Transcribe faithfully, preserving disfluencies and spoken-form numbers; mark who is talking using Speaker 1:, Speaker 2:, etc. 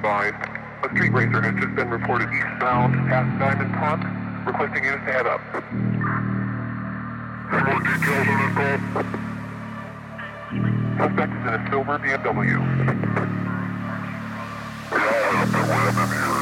Speaker 1: advised. A street racer has just been reported eastbound past Diamond Park, requesting units to head up. Any more details on this call? Suspect is in a silver B M W. We all have been with him in here.